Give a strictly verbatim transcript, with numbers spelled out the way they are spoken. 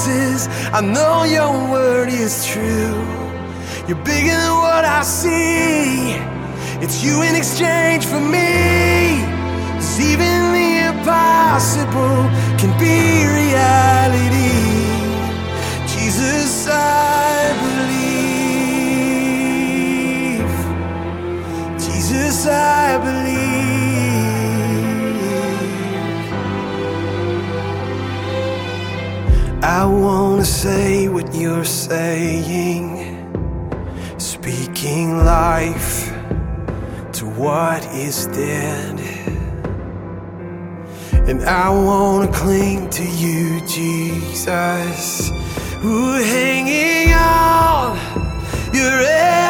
promises. I know your word is true. You're bigger than what I see. It's you in exchange for me. 'Cause even the impossible can be reality. Jesus, I believe. Jesus, I believe. I wanna say what you're saying, speaking life to what is dead. And I wanna cling to you, Jesus, who hanging on your head.